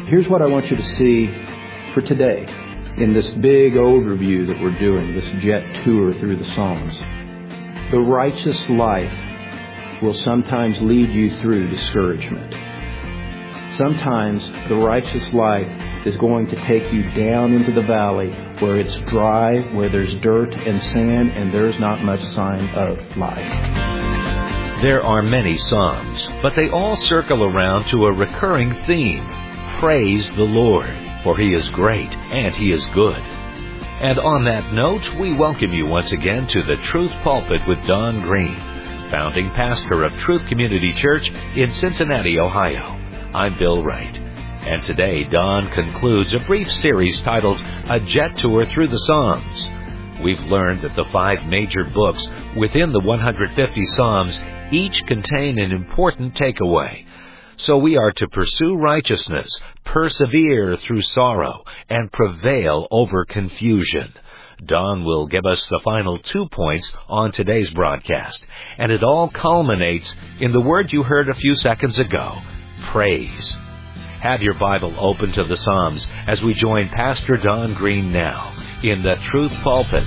Here's what I want you to see for today in this big overview that we're doing, this jet tour through the Psalms. The righteous life will sometimes lead you through discouragement. Sometimes the righteous life is going to take you down into the valley where it's dry, where there's dirt and sand, and there's not much sign of life. There are many Psalms, but they all circle around to a recurring theme. Praise the Lord, for He is great and He is good. And on that note, we welcome you once again to the Truth Pulpit with Don Green, founding pastor of Truth Community Church in Cincinnati, Ohio. I'm Bill Wright. And today, Don concludes a brief series titled A Jet Tour Through the Psalms. We've learned that the 5 major books within the 150 Psalms each contain an important takeaway. So we are to pursue righteousness, persevere through sorrow, and prevail over confusion. Don will give us the final 2 points on today's broadcast. And it all culminates in the word you heard a few seconds ago, praise. Have your Bible open to the Psalms as we join Pastor Don Green now in the Truth Pulpit.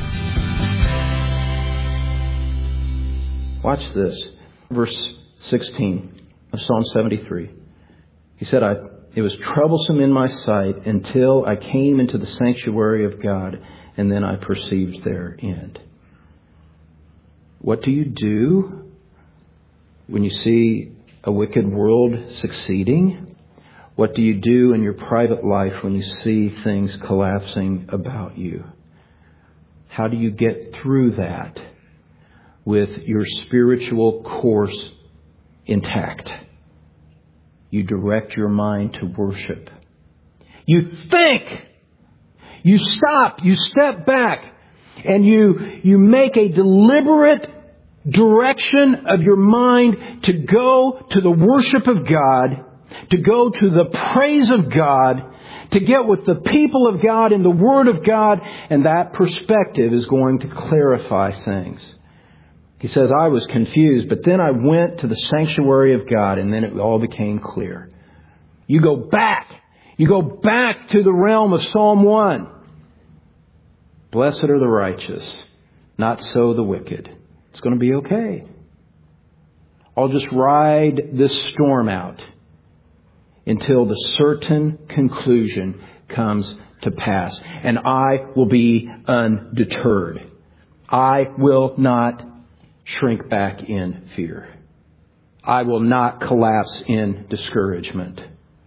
Watch this. Verse 16 of Psalm 73. He said, It was troublesome in my sight until I came into the sanctuary of God, and then I perceived their end. What do you do when you see a wicked world succeeding? What do you do in your private life when you see things collapsing about you? How do you get through that with your spiritual course intact? You direct your mind to worship. You think. You stop. You step back. And you make a deliberate direction of your mind to go to the worship of God, to go to the praise of God, to get with the people of God and the Word of God, and that perspective is going to clarify things. He says, I was confused, but then I went to the sanctuary of God, and then it all became clear. You go back. You go back to the realm of Psalm 1. Blessed are the righteous, not so the wicked. It's going to be okay. I'll just ride this storm out until the certain conclusion comes to pass. And I will be undeterred. I will not shrink back in fear. I will not collapse in discouragement.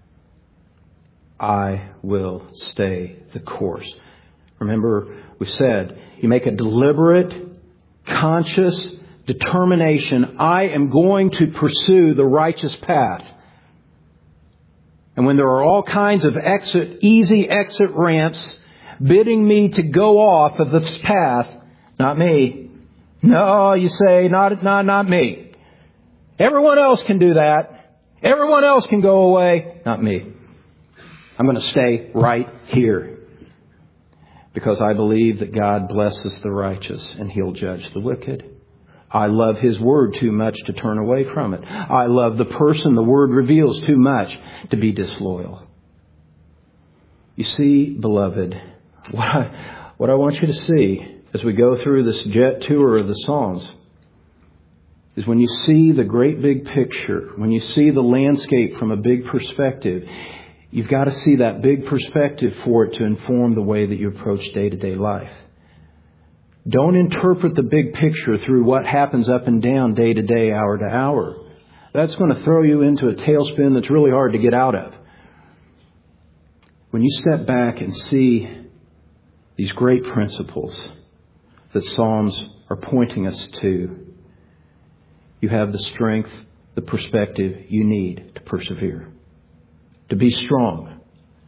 I will stay the course. Remember, we said, you make a deliberate, conscious determination. I am going to pursue the righteous path. And when there are all kinds of easy exit ramps bidding me to go off of this path, not me. No, you say, not me. Everyone else can do that. Everyone else can go away. Not me. I'm going to stay right here. Because I believe that God blesses the righteous and He'll judge the wicked. I love His Word too much to turn away from it. I love the person the Word reveals too much to be disloyal. You see, beloved, what I want you to see as we go through this jet tour of the Psalms is when you see the great big picture, when you see the landscape from a big perspective, you've got to see that big perspective for it to inform the way that you approach day-to-day life. Don't interpret the big picture through what happens up and down day to day, hour to hour. That's going to throw you into a tailspin that's really hard to get out of. When you step back and see these great principles that Psalms are pointing us to, you have the strength, the perspective you need to persevere, to be strong,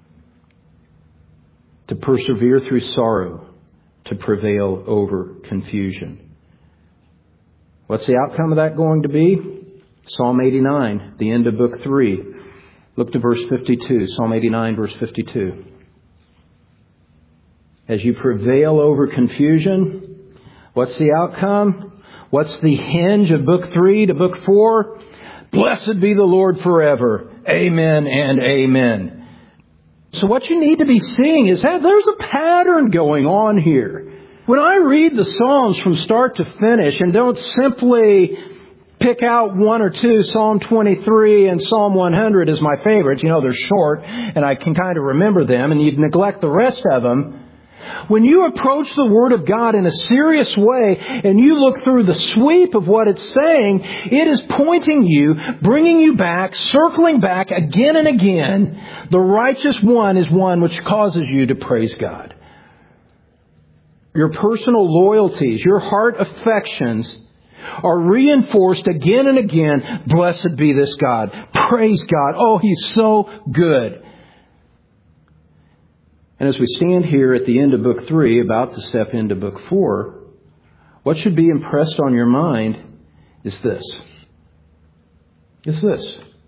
to persevere through sorrow, to prevail over confusion. What's the outcome of that going to be? Psalm 89, the end of Book 3. Look to verse 52. Psalm 89, verse 52. As you prevail over confusion, what's the outcome? What's the hinge of Book 3 to Book 4? Blessed be the Lord forever. Amen and amen. So what you need to be seeing is that there's a pattern going on here. When I read the Psalms from start to finish and don't simply pick out one or two, Psalm 23 and Psalm 100 as my favorites. They're short and I can kind of remember them, and you'd neglect the rest of them. When you approach the Word of God in a serious way and you look through the sweep of what it's saying, it is pointing you, bringing you back, circling back again and again. The righteous one is one which causes you to praise God. Your personal loyalties, your heart affections are reinforced again and again. Blessed be this God. Praise God. Oh, He's so good. And as we stand here at the end of Book 3, about to step into Book 4, what should be impressed on your mind is this. It's this.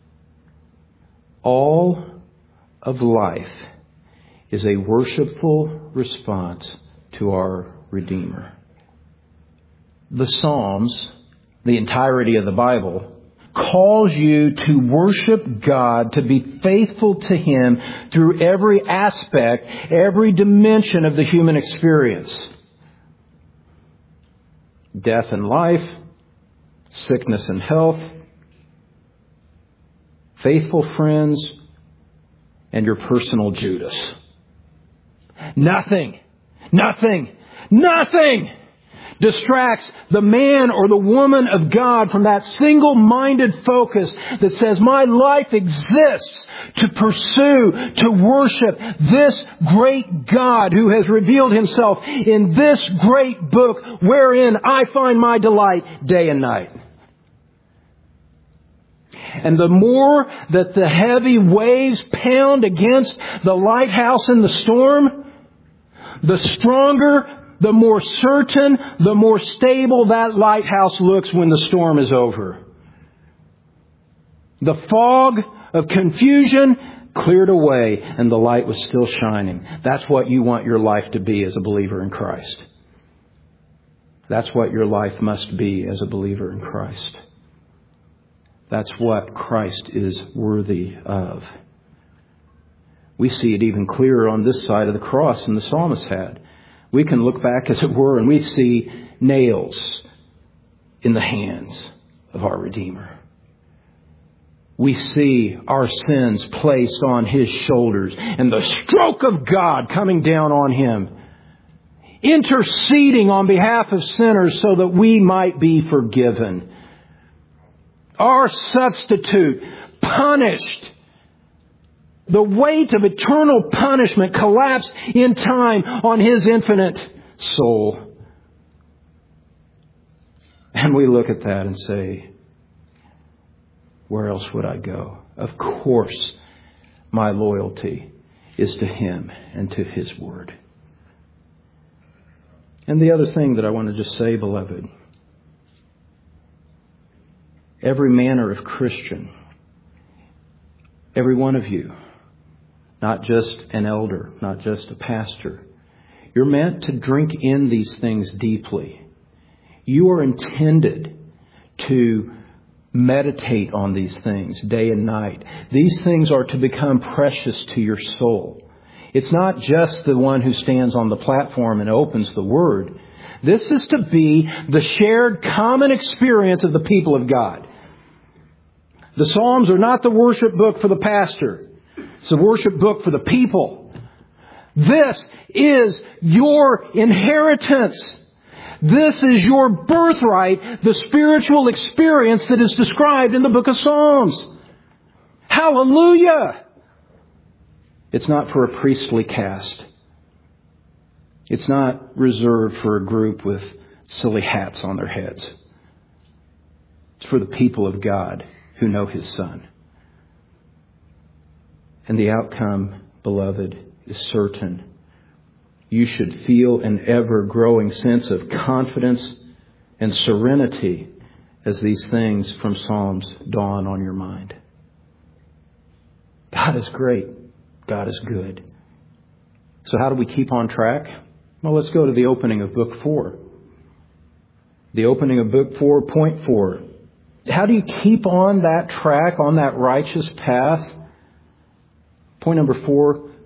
All of life is a worshipful response to our Redeemer. The Psalms, the entirety of the Bible, calls you to worship God, to be faithful to Him through every aspect, every dimension of the human experience. Death and life, sickness and health, faithful friends, and your personal Judas. Nothing distracts the man or the woman of God from that single-minded focus that says, my life exists to pursue, to worship this great God who has revealed Himself in this great book wherein I find my delight day and night. And the more that the heavy waves pound against the lighthouse in the storm, the stronger, the more certain, the more stable that lighthouse looks when the storm is over. The fog of confusion cleared away and the light was still shining. That's what you want your life to be as a believer in Christ. That's what your life must be as a believer in Christ. That's what Christ is worthy of. We see it even clearer on this side of the cross than the psalmist had. We can look back, as it were, and we see nails in the hands of our Redeemer. We see our sins placed on His shoulders and the stroke of God coming down on Him, interceding on behalf of sinners so that we might be forgiven. Our substitute, punished. The weight of eternal punishment collapsed in time on His infinite soul. And we look at that and say, where else would I go? Of course, my loyalty is to Him and to His Word. And the other thing that I want to just say, beloved, every manner of Christian, every one of you, not just an elder, not just a pastor. You're meant to drink in these things deeply. You are intended to meditate on these things day and night. These things are to become precious to your soul. It's not just the one who stands on the platform and opens the Word. This is to be the shared common experience of the people of God. The Psalms are not the worship book for the pastor. It's a worship book for the people. This is your inheritance. This is your birthright, the spiritual experience that is described in the book of Psalms. Hallelujah! It's not for a priestly caste. It's not reserved for a group with silly hats on their heads. It's for the people of God who know His Son. And the outcome, beloved, is certain. You should feel an ever-growing sense of confidence and serenity as these things from Psalms dawn on your mind. God is great. God is good. So how do we keep on track? Well, let's go to the opening of Book 4. The opening of Book 4, point 4. How do you keep on that track, on that righteous path? Point number 4,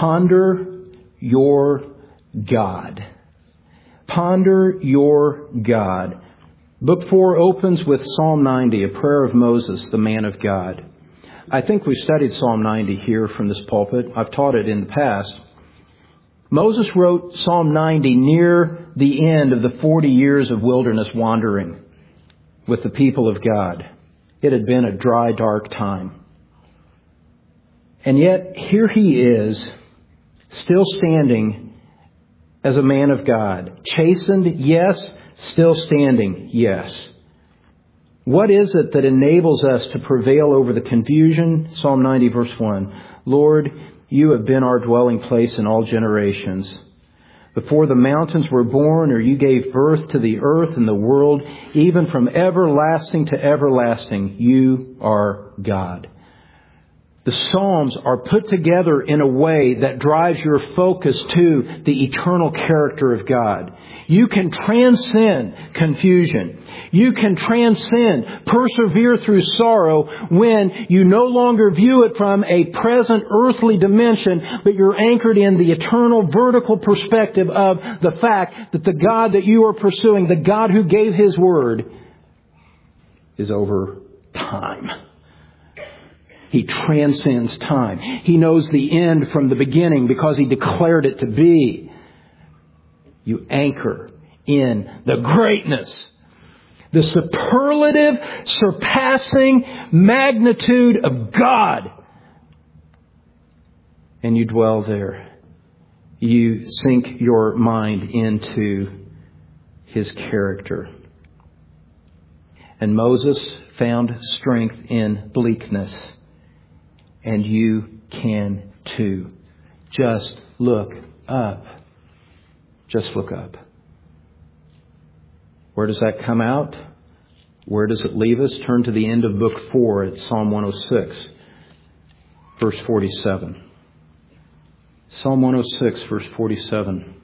ponder your God. Ponder your God. Book 4 opens with Psalm 90, a prayer of Moses, the man of God. I think we've studied Psalm 90 here from this pulpit. I've taught it in the past. Moses wrote Psalm 90 near the end of the 40 years of wilderness wandering with the people of God. It had been a dry, dark time. And yet, here he is, still standing as a man of God. Chastened, yes. Still standing, yes. What is it that enables us to prevail over the confusion? Psalm 90, verse 1. Lord, you have been our dwelling place in all generations. Before the mountains were born, or you gave birth to the earth and the world, even from everlasting to everlasting, you are God. The Psalms are put together in a way that drives your focus to the eternal character of God. You can transcend confusion. You can transcend, persevere through sorrow when you no longer view it from a present earthly dimension, but you're anchored in the eternal vertical perspective of the fact that the God that you are pursuing, the God who gave His Word, is over time. He transcends time. He knows the end from the beginning because He declared it to be. You anchor in the greatness, the superlative, surpassing magnitude of God. And you dwell there. You sink your mind into His character. And Moses found strength in bleakness. And you can too. Just look up. Just look up. Where does that come out? Where does it leave us? Turn to the end of book 4 at Psalm 106, verse 47. Psalm 106, verse 47.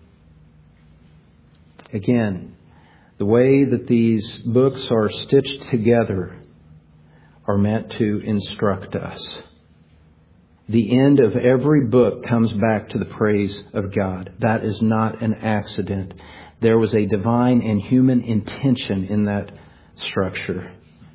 Again, the way that these books are stitched together are meant to instruct us. The end of every book comes back to the praise of God. That is not an accident. There was a divine and human intention in that structure.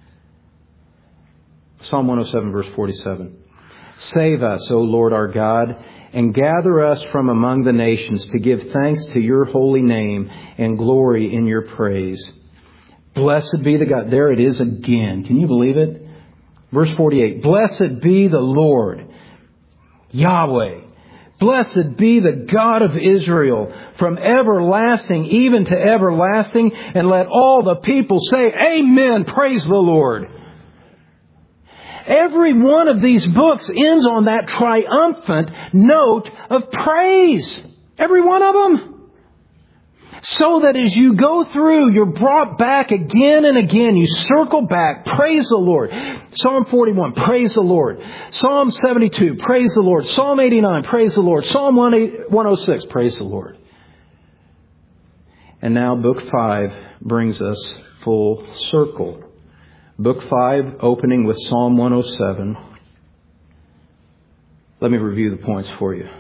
Psalm 107, verse 47. Save us, O Lord our God, and gather us from among the nations to give thanks to your holy name and glory in your praise. Blessed be the God. There it is again. Can you believe it? Verse 48. Blessed be the Lord, Yahweh. Blessed be the God of Israel from everlasting even to everlasting. And let all the people say, Amen. Praise the Lord. Every one of these books ends on that triumphant note of praise. Every one of them. So that as you go through, you're brought back again and again. You circle back. Praise the Lord. Psalm 41, praise the Lord. Psalm 72, praise the Lord. Psalm 89, praise the Lord. Psalm 106, praise the Lord. And now book 5 brings us full circle. Book 5, opening with Psalm 107. Let me review the points for you.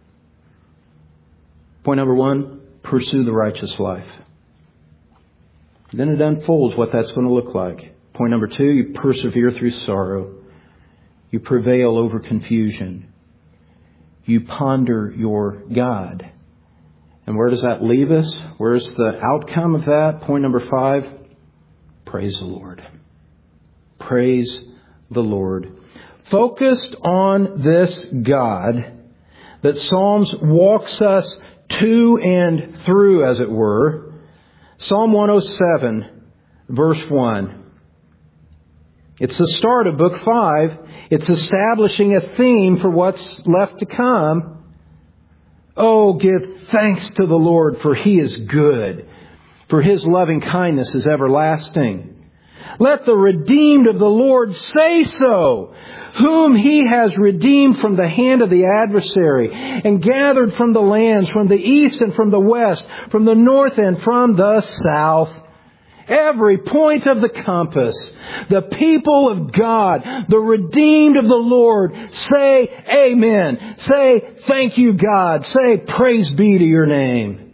Point number 1. Pursue the righteous life. Then it unfolds what that's going to look like. Point number 2, you persevere through sorrow. You prevail over confusion. You ponder your God. And where does that leave us? Where's the outcome of that? Point number 5, praise the Lord. Praise the Lord. Focused on this God that Psalms walks us to and through, as it were. Psalm 107, verse 1. It's the start of book 5. It's establishing a theme for what's left to come. Oh, give thanks to the Lord, for He is good, for His loving kindness is everlasting. Let the redeemed of the Lord say so, whom He has redeemed from the hand of the adversary and gathered from the lands, from the east and from the west, from the north and from the south. every point of the compass. The people of God, the redeemed of the Lord, say amen. Say thank you, God. Say praise be to your name.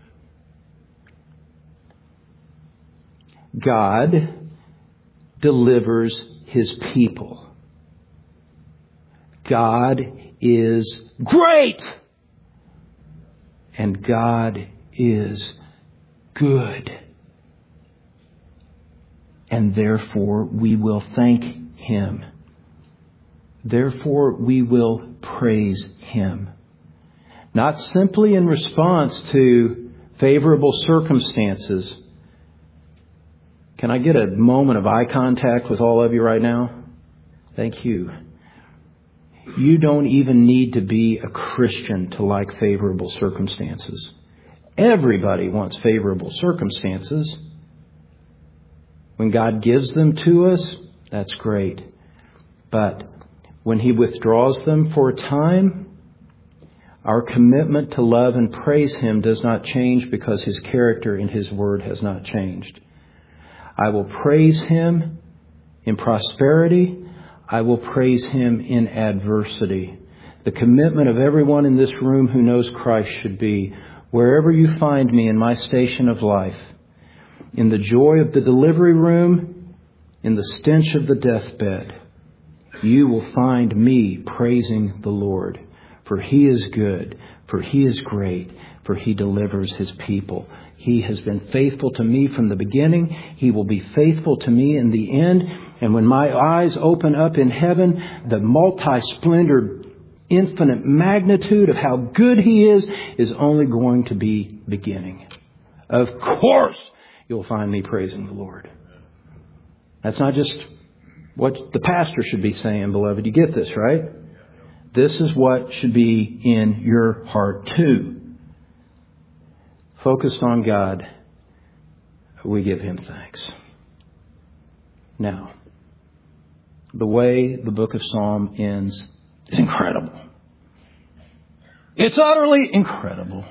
God delivers His people. God is great. And God is good. And therefore we will thank Him. Therefore we will praise Him. Not simply in response to favorable circumstances. Can I get a moment of eye contact with all of you right now? Thank you. You don't even need to be a Christian to like favorable circumstances. Everybody wants favorable circumstances. When God gives them to us, that's great. But when He withdraws them for a time, our commitment to love and praise Him does not change because His character in His Word has not changed. I will praise Him in prosperity. I will praise Him in adversity. The commitment of everyone in this room who knows Christ should be, wherever you find me in my station of life, in the joy of the delivery room, in the stench of the deathbed, you will find me praising the Lord. For He is good, for He is great, for He delivers His people. He has been faithful to me from the beginning. He will be faithful to me in the end. And when my eyes open up in heaven, the multi-splendored, infinite magnitude of how good He is only going to be beginning. Of course, you'll find me praising the Lord. That's not just what the pastor should be saying, beloved. You get this, right? This is what should be in your heart too. Focused on God, we give Him thanks. Now, the way the book of Psalm ends is incredible. It's utterly incredible.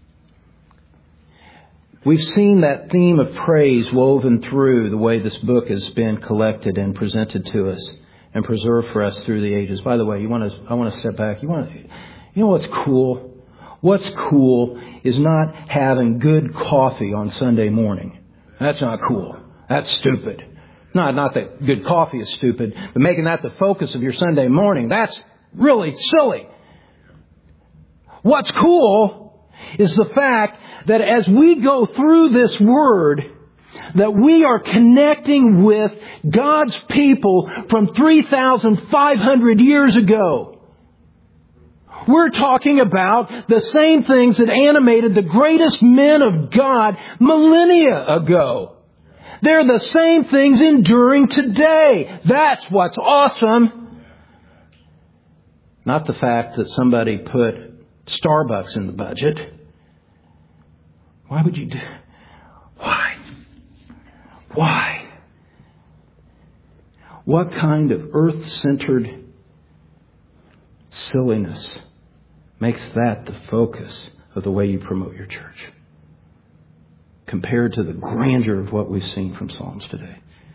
We've seen that theme of praise woven through the way this book has been collected and presented to us and preserved for us through the ages. By the way, I want to step back. You know what's cool? What's cool is not having good coffee on Sunday morning. That's not cool. That's stupid. Not that good coffee is stupid, but making that the focus of your Sunday morning, that's really silly. What's cool is the fact that as we go through this Word, that we are connecting with God's people from 3,500 years ago. We're talking about the same things that animated the greatest men of God millennia ago. They're the same things enduring today. That's what's awesome. Not the fact that somebody put Starbucks in the budget. Why would you do? Why? What kind of earth-centered silliness makes that the focus of the way you promote your church compared to the grandeur of what we've seen from Psalms today?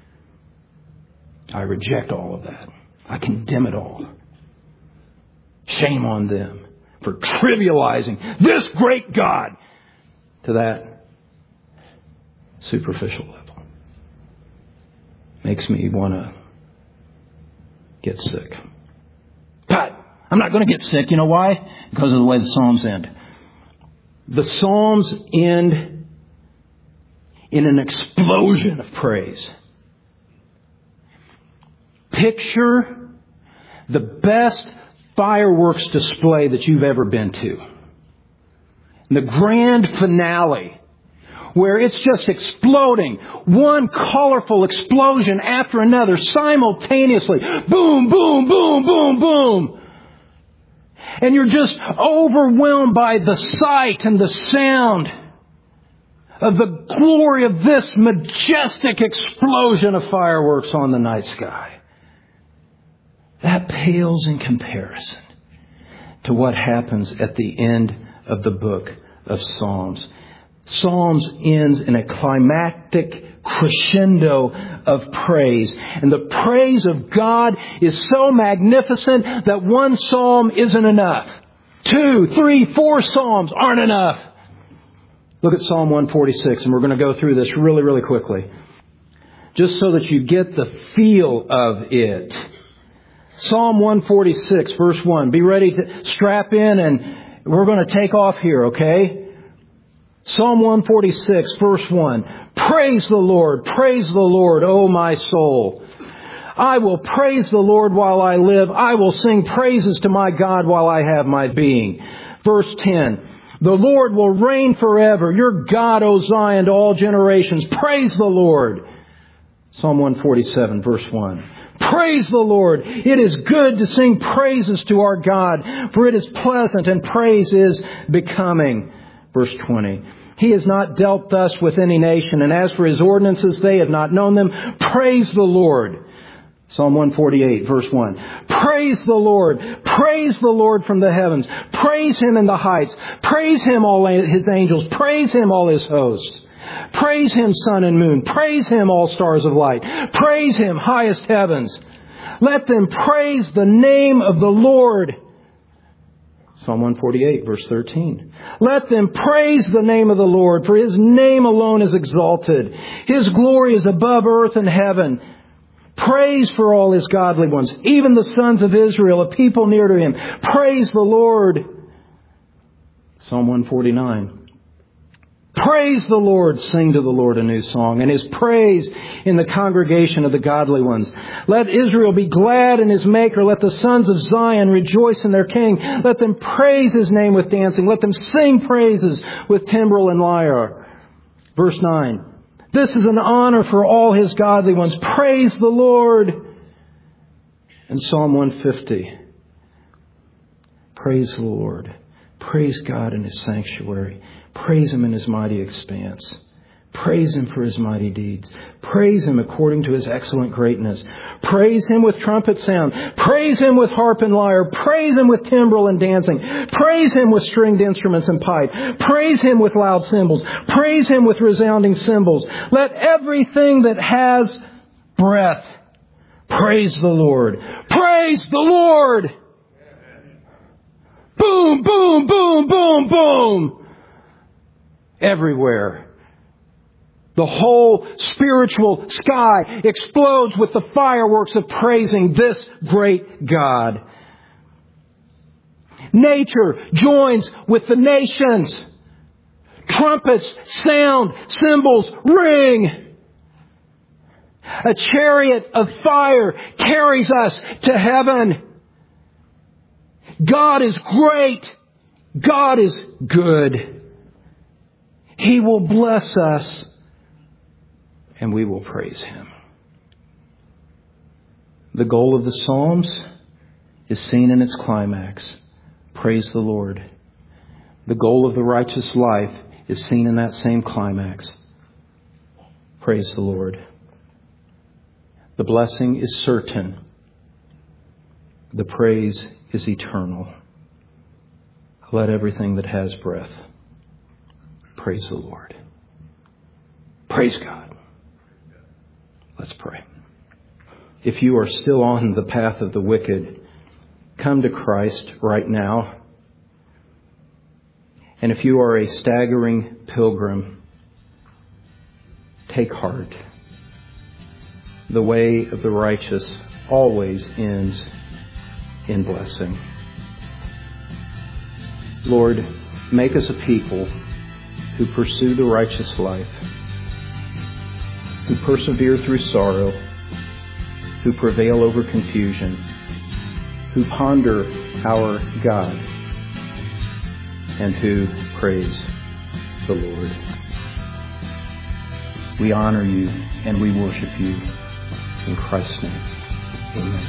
I reject all of that. I condemn it all. Shame on them for trivializing this great God to that superficial level. Makes me want to get sick. But I'm not going to get sick. You know why? Because of the way the Psalms end. The Psalms end in an explosion of praise. Picture the best fireworks display that you've ever been to. The grand finale, where it's just exploding, one colorful explosion after another simultaneously. Boom, boom, boom, boom, boom. And you're just overwhelmed by the sight and the sound of the glory of this majestic explosion of fireworks on the night sky. That pales in comparison to what happens at the end of the book of Psalms. Psalms ends in a climactic crescendo of praise. And the praise of God is so magnificent that one psalm isn't enough. 2, 3, 4 psalms aren't enough. Look at Psalm 146, and we're going to go through this really, really quickly, just so that you get the feel of it. Psalm 146, verse 1. Be ready to strap in, and we're going to take off here, okay? Psalm 146, verse 1. Praise the Lord, O my soul. I will praise the Lord while I live. I will sing praises to my God while I have my being. Verse 10. The Lord will reign forever. Your God, O Zion, to all generations. Praise the Lord. Psalm 147, verse 1. Praise the Lord. It is good to sing praises to our God, for it is pleasant and praise is becoming. Verse 20. He has not dealt thus with any nation, and as for His ordinances, they have not known them. Praise the Lord. Psalm 148, verse 1. Praise the Lord. Praise the Lord from the heavens. Praise Him in the heights. Praise Him, all His angels. Praise Him, all His hosts. Praise Him, sun and moon. Praise Him, all stars of light. Praise Him, highest heavens. Let them praise the name of the Lord. Psalm 148, verse 13. Let them praise the name of the Lord, for His name alone is exalted. His glory is above earth and heaven. Praise for all His godly ones, even the sons of Israel, a people near to Him. Praise the Lord. Psalm 149. Praise the Lord, sing to the Lord a new song, and His praise in the congregation of the godly ones. Let Israel be glad in His Maker. Let the sons of Zion rejoice in their King. Let them praise His name with dancing. Let them sing praises with timbrel and lyre. Verse 9. This is an honor for all His godly ones. Praise the Lord. And Psalm 150. Praise the Lord. Praise God in His sanctuary. Praise Him in His mighty expanse. Praise Him for His mighty deeds. Praise Him according to His excellent greatness. Praise Him with trumpet sound. Praise Him with harp and lyre. Praise Him with timbrel and dancing. Praise Him with stringed instruments and pipe. Praise Him with loud cymbals. Praise Him with resounding cymbals. Let everything that has breath praise the Lord. Praise the Lord! Boom, boom, boom, boom, boom! Everywhere. The whole spiritual sky explodes with the fireworks of praising this great God. Nature joins with the nations. Trumpets sound, cymbals ring. A chariot of fire carries us to heaven. God is great. God is good. He will bless us, and we will praise Him. The goal of the Psalms is seen in its climax. Praise the Lord. The goal of the righteous life is seen in that same climax. Praise the Lord. The blessing is certain. The praise is eternal. Let everything that has breath praise the Lord. Praise God. Let's pray. If you are still on the path of the wicked, come to Christ right now. And if you are a staggering pilgrim, take heart. The way of the righteous always ends in blessing. Lord, make us a people who pursue the righteous life, who persevere through sorrow, who prevail over confusion, who ponder our God, and who praise the Lord. We honor You and we worship You. In Christ's name, amen.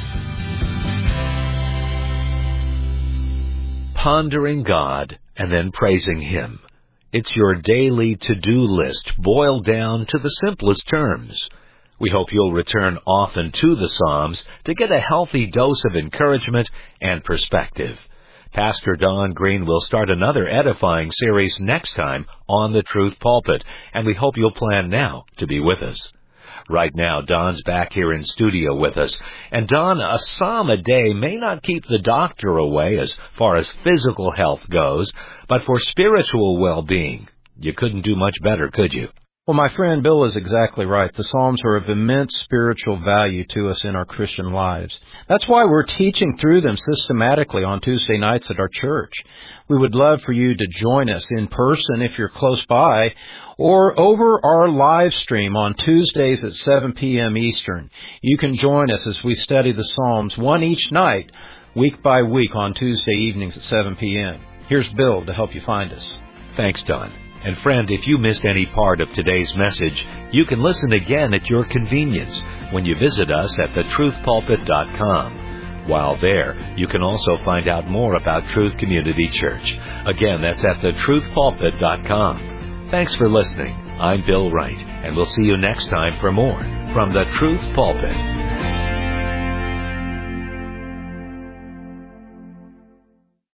Pondering God and then praising Him. It's your daily to-do list boiled down to the simplest terms. We hope you'll return often to the Psalms to get a healthy dose of encouragement and perspective. Pastor Don Green will start another edifying series next time on the Truth Pulpit, and we hope you'll plan now to be with us. Right now, Don's back here in studio with us. And Don, a psalm a day may not keep the doctor away as far as physical health goes, but for spiritual well-being, you couldn't do much better, could you? Well, my friend Bill is exactly right. The Psalms are of immense spiritual value to us in our Christian lives. That's why we're teaching through them systematically on Tuesday nights at our church. We would love for you to join us in person if you're close by, or over our live stream on Tuesdays at 7 p.m. Eastern. You can join us as we study the Psalms, one each night, week by week on Tuesday evenings at 7 p.m. Here's Bill to help you find us. Thanks, Don. And friend, if you missed any part of today's message, you can listen again at your convenience when you visit us at thetruthpulpit.com. While there, you can also find out more about Truth Community Church. Again, that's at thetruthpulpit.com. Thanks for listening. I'm Bill Wright, and we'll see you next time for more from the Truth Pulpit.